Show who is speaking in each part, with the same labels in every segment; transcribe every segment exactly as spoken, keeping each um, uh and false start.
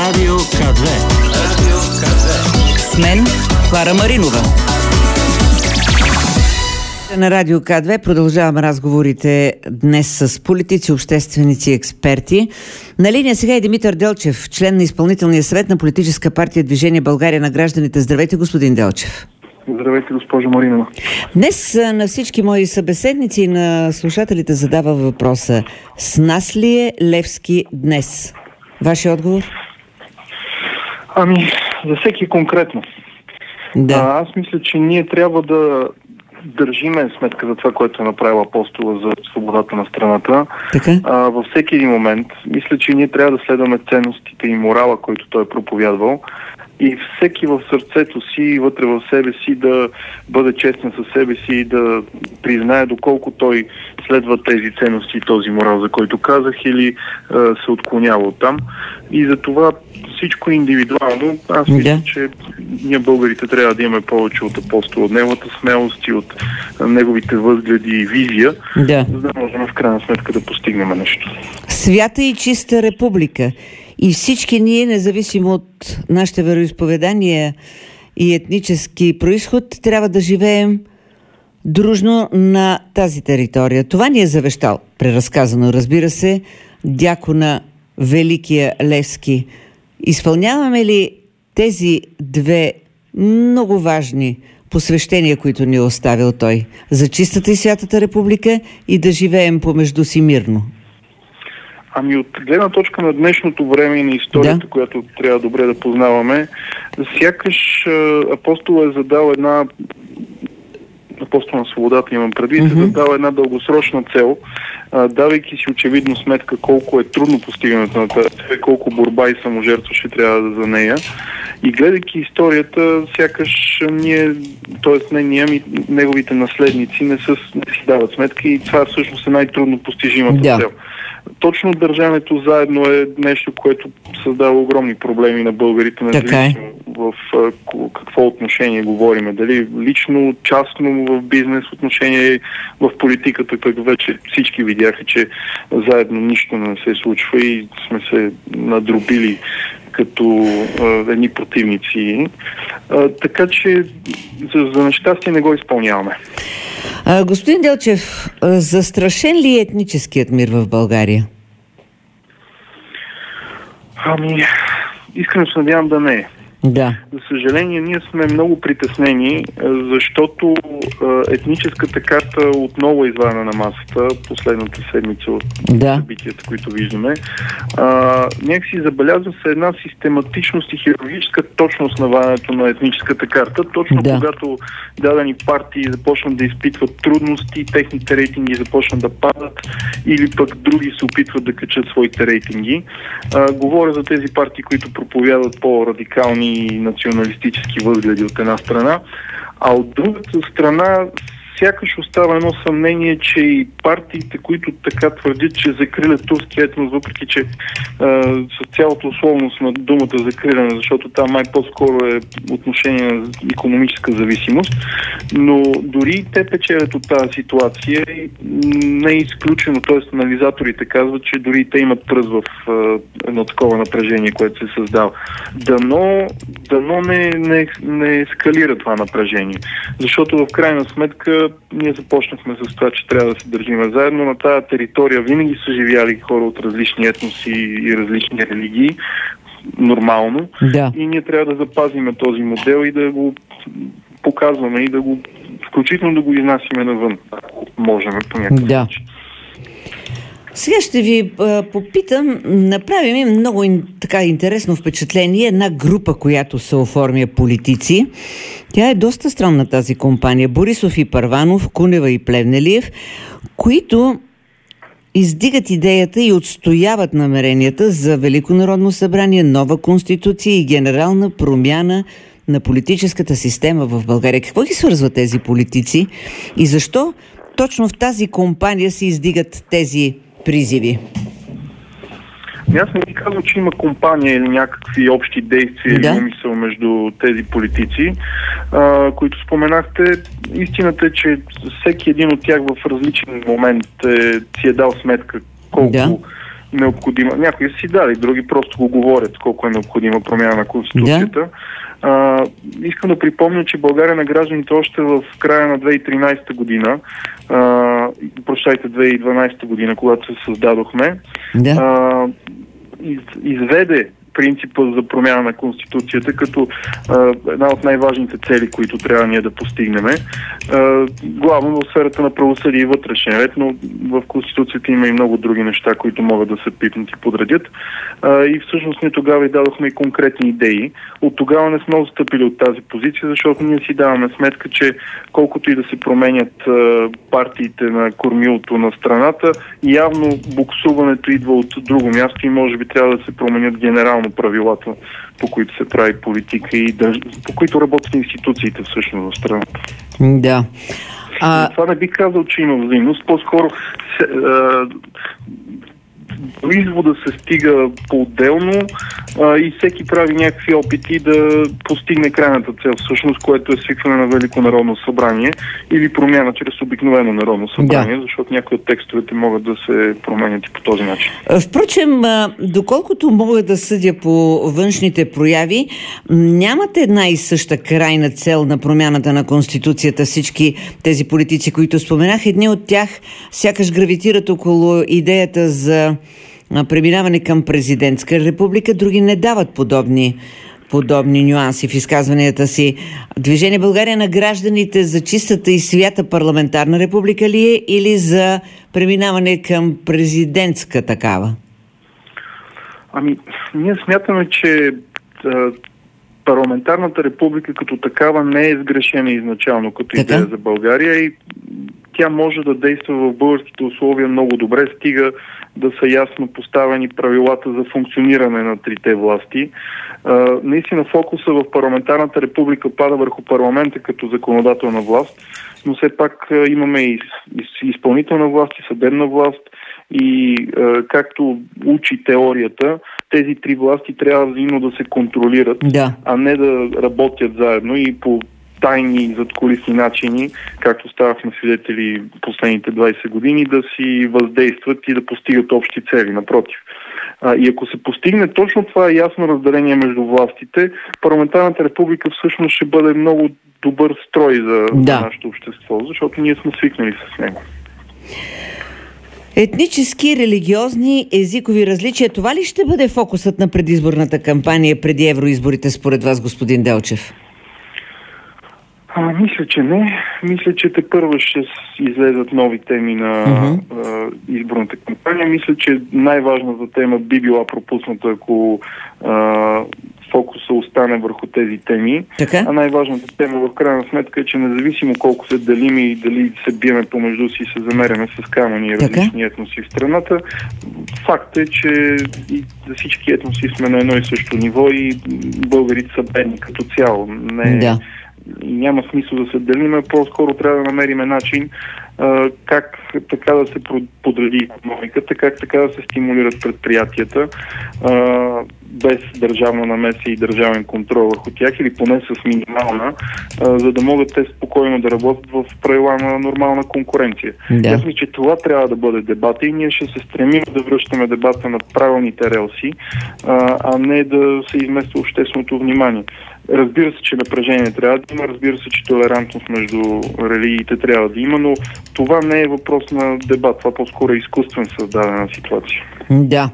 Speaker 1: Радио ка две. Радио ка две.
Speaker 2: С мен Клара Маринова. На Радио ка две продължаваме разговорите днес с политици, общественици и експерти. На линия сега е Димитър Делчев, член на изпълнителния съвет на политическа партия Движение България на гражданите. Здравейте, господин Делчев.
Speaker 3: Здравейте, госпожо Маринова.
Speaker 2: Днес на всички мои събеседници и на слушателите задава въпроса: с нас ли е Левски днес? Вашия отговор?
Speaker 3: Ами, за всеки конкретно.
Speaker 2: Да.
Speaker 3: А, аз мисля, че ние трябва да държиме сметка за това, което е направил Апостола за свободата на страната.
Speaker 2: Така?
Speaker 3: А, във всеки един момент. Мисля, че ние трябва да следваме ценностите и морала, който той е проповядвал. И всеки в сърцето си, вътре в себе си, да бъде честен със себе си и да признае доколко той следва тези ценности и този морал, за който казах, или а, се отклонява оттам. И за това всичко е индивидуално. Аз мисля,
Speaker 2: да.
Speaker 3: че ние българите трябва да имаме повече от Апостола, от неговата смелост и от а, неговите възгледи и визия,
Speaker 2: Да.
Speaker 3: за да можем в крайна сметка да постигнем нещо.
Speaker 2: Свята и чиста република. И всички ние, независимо от нашите вероизповедания и етнически произход, трябва да живеем дружно на тази територия. Това ни е завещал, преразказано, разбира се, дякона Великия Левски. Изпълняваме ли тези две много важни посвещения, които ни е оставил той, за чистата и святата република и да живеем помежду си мирно?
Speaker 3: Ами от гледна точка на днешното време и на историята,
Speaker 2: да.
Speaker 3: която трябва добре да познаваме, сякаш Апостол е задал една, Апостол на свободата имам предвид, mm-hmm. е задал една дългосрочна цел, давайки си очевидно сметка колко е трудно постигането на тази цел, колко борба и саможертва ще трябва за нея. И гледайки историята, сякаш ние, т.е. не ние, ами неговите наследници не, са, не си дават сметка и това всъщност е най-трудно постижимата
Speaker 2: да.
Speaker 3: цел. Точно държането заедно е нещо, което създава огромни проблеми на българите, независимо в какво отношение говорим. Дали лично, частно, в бизнес отношение, в политиката, като вече всички видяха, че заедно нищо не се случва и сме се надробили като а, едни противници. А, така че за, за нещастие не го изпълняваме.
Speaker 2: А, господин Делчев, застрашен ли е етническият мир в България?
Speaker 3: Ами, искрено се надявам да не е.
Speaker 2: Да.
Speaker 3: За съжаление, ние сме много притеснени, защото етническата карта отново е извадена на масата последната седмица от
Speaker 2: да.
Speaker 3: събитията, които виждаме. А, някакси забелязва се една систематичност и хирургическа точност на ваденето на етническата карта, точно
Speaker 2: да.
Speaker 3: когато дадени партии започнат да изпитват трудности, техните рейтинги започнат да падат или пък други се опитват да качат своите рейтинги. А, говоря за тези партии, които проповядат по-радикални и националистически възгледи от една страна, а от другата страна сякаш остава едно съмнение, че и партиите, които така твърдят, че закрилят турски етнос, въпреки че е, с цялата условност на думата закриляне, защото там май по-скоро е отношение на икономическа зависимост, но дори те печелят от тази ситуация и не е изключено, т.е. анализаторите казват, че дори те имат пръст в е, едно такова напрежение, което се създава. Дано, дано не, не, не ескалира това напрежение, защото в крайна сметка ние започнахме с това, че трябва да се държиме заедно. На тази територия винаги са живяли хора от различни етноси и различни религии. Нормално.
Speaker 2: Да.
Speaker 3: И ние трябва да запазиме този модел и да го показваме и да го, включително да го изнасяме навън, ако можем по някакъв
Speaker 2: да.
Speaker 3: начин.
Speaker 2: Сега ще ви а, попитам, направи ми много ин, така интересно впечатление една група, която се оформя политици. Тя е доста странна, тази компания. Борисов и Първанов, Кунева и Плевнелиев, които издигат идеята и отстояват намеренията за Велико народно събрание, нова конституция и генерална промяна на политическата система в България. Какво ги свързва тези политици и защо точно в тази компания се издигат тези призиви?
Speaker 3: Аз не ви казвам, че има компания или някакви общи действия
Speaker 2: да.
Speaker 3: или умисъл между тези политици, а, които споменахте. Истината е, че всеки един от тях в различен момент е, си е дал сметка колко да. необходима. Някои си дали, други просто го говорят колко е необходима промяна на Конституцията. Да. А, искам да припомня, че България на гражданите още в края на две хиляди и тринадесета година, а, прощайте, две хиляди и дванадесета година, когато се създадохме, да. а, из, изведе принципа за промяна на Конституцията като а, една от най-важните цели, които трябва ние да постигнем. А, главно в сферата на правосъдие и вътрешен ред, но в Конституцията има и много други неща, които могат да се пипнат и подредят. А, и всъщност ние тогава и дадохме и конкретни идеи. От тогава не сме отстъпили от тази позиция, защото ние си даваме сметка, че колкото и да се променят а, партиите на кормилото на страната, явно буксуването идва от друго място и може би трябва да се променят генерално правилата, по които се прави политика и държ... по които работят институциите всъщност в страната.
Speaker 2: Да. А...
Speaker 3: Това не би казал, че има взаимност. По-скоро се, а, до извода се стига по-отделно а, и всеки прави някакви опити да постигне крайната цел, всъщност, което е свикване на Велико народно събрание или промяна чрез обикновено народно събрание, да. Защото някои от текстовете могат да се променят и по този начин.
Speaker 2: Впрочем, доколкото мога да съдя по външните прояви, нямате една и съща крайна цел на промяната на Конституцията. Всички тези политици, които споменах, едни от тях сякаш гравитират около идеята за преминаване към президентска република, други не дават подобни, подобни нюанси в изказванията си. Движение България на гражданите за чистата и свята парламентарна република ли е или за преминаване към президентска такава?
Speaker 3: Ами, ние смятаме, че а, парламентарната република като такава не е сгрешена изначално като така? Идея за България и тя може да действа в българските условия много добре, стига да са ясно поставени правилата за функциониране на трите власти. А, наистина фокуса в парламентарната република пада върху парламента като законодателна власт, но все пак а, имаме и, и изпълнителна власт, и съдебна власт и а, както учи теорията, тези три власти трябва взаимно да се контролират, да. А не да работят заедно и по тайни и задкулисни начини, както ставахме свидетели последните двадесет години, да си въздействат и да постигат общи цели, напротив. А, и ако се постигне точно това ясно разделение между властите, парламентарната република всъщност ще бъде много добър строй за, да. за нашето общество, защото ние сме свикнали с него.
Speaker 2: Етнически, религиозни, езикови различия. Това ли ще бъде фокусът на предизборната кампания преди евроизборите според вас, господин Делчев?
Speaker 3: А, мисля, че не. Мисля, че тепърва ще излезат нови теми на uh-huh. а, изборната кампания. Мисля, че най-важната тема би била пропусната, ако а, фокуса остане върху тези теми. Така? А най-важната тема в крайна сметка е, че независимо колко се делим и дали се биеме помежду си и се замеряме с камъни и различни етноси в страната, факт е, че и за всички етноси сме на едно и също ниво и българите са бедни като цяло. Не да. И няма смисъл да се делиме, по-скоро трябва да намериме начин а, как така да се подреди икономиката, как така да се стимулират предприятията а, без държавна намеса и държавен контрол върху тях или поне с минимална, а, за да могат те спокойно да работят в правила на нормална конкуренция. Да. Аз мисля, че това трябва да бъде дебата и ние ще се стремим да връщаме дебата на правилните релси, а, а не да се измества общественото внимание. Разбира се, че напрежение трябва да има, разбира се, че толерантност между религиите трябва да има, но това не е въпрос на дебат, това по-скоро е изкуствен създадена ситуация.
Speaker 2: Да.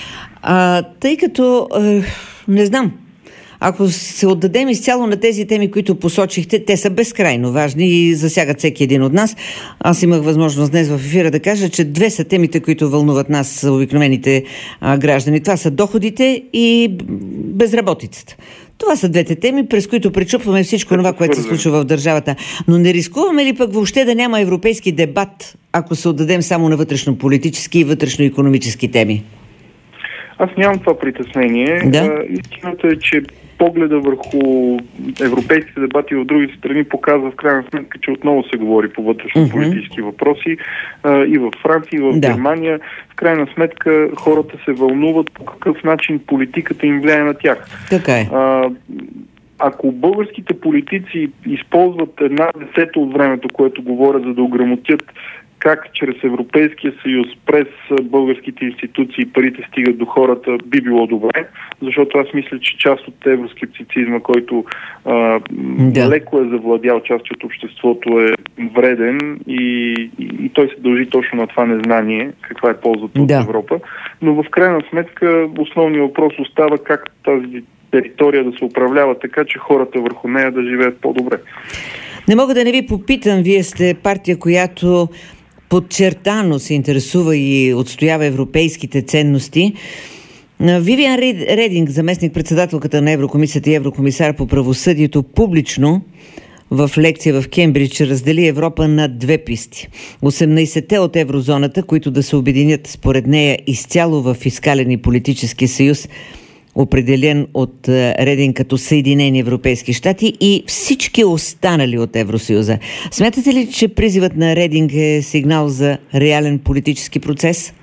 Speaker 2: А, тъй като, е, не знам, ако се отдадем изцяло на тези теми, които посочихте, те са безкрайно важни и засягат всеки един от нас. Аз имах възможност днес в ефира да кажа, че две са темите, които вълнуват нас, обикновените а, граждани. Това са доходите и безработицата. Това са двете теми, през които пречупваме всичко това, което се случва в държавата. Но не рискуваме ли пък въобще да няма европейски дебат, ако се отдадем само на вътрешно-политически и вътрешно-икономически теми?
Speaker 3: Аз нямам това притеснение. Да? Истината е, че погледа върху европейските дебати в други страни показва в крайна сметка, че отново се говори по вътрешно-политически uh-huh. въпроси а, и във Франция, и в да. Германия. В крайна сметка хората се вълнуват по какъв начин политиката им влияе на тях.
Speaker 2: Така е.
Speaker 3: А, ако българските политици използват една десета от времето, което говорят, за да ограмотят как чрез Европейския съюз, през българските институции парите стигат до хората, би било добре, защото аз мисля, че част от евроскептицизма, който а, да. леко е завладял част от обществото, е вреден и, и, и той се дължи точно на това незнание, каква е ползата от
Speaker 2: да.
Speaker 3: Европа. Но в крайна сметка основният въпрос остава как тази територия да се управлява така, че хората върху нея да живеят по-добре.
Speaker 2: Не мога да не ви попитам, вие сте партия, която подчертано се интересува и отстоява европейските ценности. Вивиан Рединг, заместник-председателката на Еврокомисията и еврокомисар по правосъдието, публично в лекция в Кембридж раздели Европа на две писти. осемнайсетте от еврозоната, които да се обединят според нея изцяло в фискален и политически съюз, определен от Рединг като Съединени Европейски щати, и всички останали от Евросъюза. Смятате ли, че призивът на Рединг е сигнал за реален политически процес?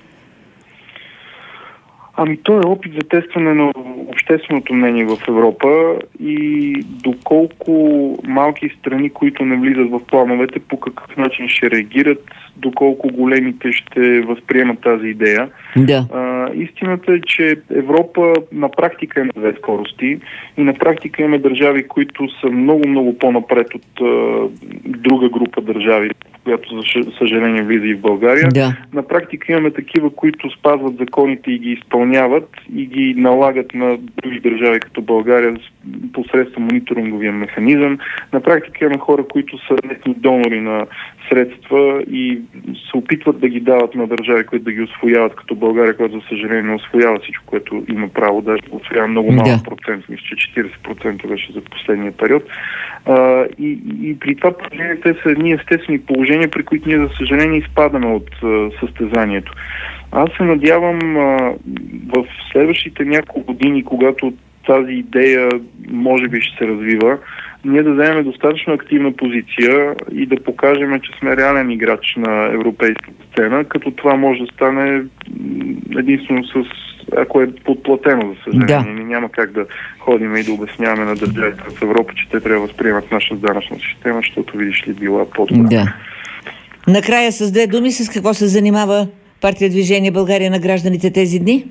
Speaker 3: Ами то е опит за тестване на общественото мнение в Европа и доколко малки страни, които не влизат в плановете, по какъв начин ще реагират, доколко големите ще възприемат тази идея.
Speaker 2: Да.
Speaker 3: А, истината е, че Европа на практика е на две скорости и на практика имаме държави, които са много-много по-напред от а, друга група държави, която за съжаление влиза и в България.
Speaker 2: Да.
Speaker 3: На практика имаме такива, които спазват законите и ги изпълняват и ги налагат на други държави като България посредством мониторинговия механизъм. На практика имаме хора, които са нетни донори на средства и се опитват да ги дават на държави, които да ги усвояват, като България, която за съжаление не усвоява всичко, което има право, даже усвоява много малък да. процент, мисля, че четирийсет процента беше за последния период. А, и, и при това положение те са едни естествени положения, при които ние за съжаление изпадаме от а, състезанието. Аз се надявам а, в следващите няколко години, когато тази идея може би ще се развива, ние да вземем достатъчно активна позиция и да покажем, че сме реален играч на европейската сцена, като това може да стане единствено с, ако е подплатено, за съжаление. Да. Няма как да ходим и да обясняваме на държавите в Европа, че те трябва да възприемат нашата данъчна система, защото, видиш ли, била по-добра.
Speaker 2: Да. Накрая с две думи, с какво се занимава партия Движение България на гражданите тези дни?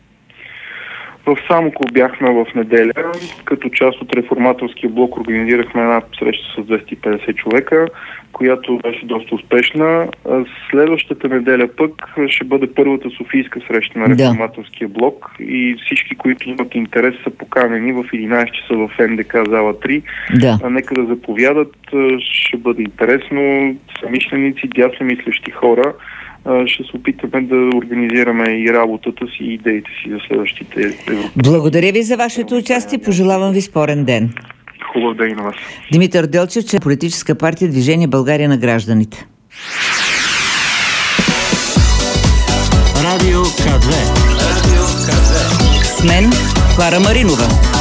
Speaker 3: В Самоков бяхме в неделя, като част от реформаторския блок организирахме една среща с двеста и петдесет човека, която беше доста успешна. Следващата неделя пък ще бъде първата софийска среща на реформаторския блок и всички, които имат интерес, са поканени в единайсет часа в Н Д К зала три. Да. Нека да заповядат, ще бъде интересно. Съмишленици, дясномислещи хора. Ще се опитаме да организираме и работата си, и идеите си за следващите европейски.
Speaker 2: Благодаря ви за вашето участие. Пожелавам ви спорен ден.
Speaker 3: Хубав ден на вас.
Speaker 2: Димитър Делчев, че е политическа партия Движение България на гражданите.
Speaker 1: Радио К две.
Speaker 2: С мен Клара Маринова.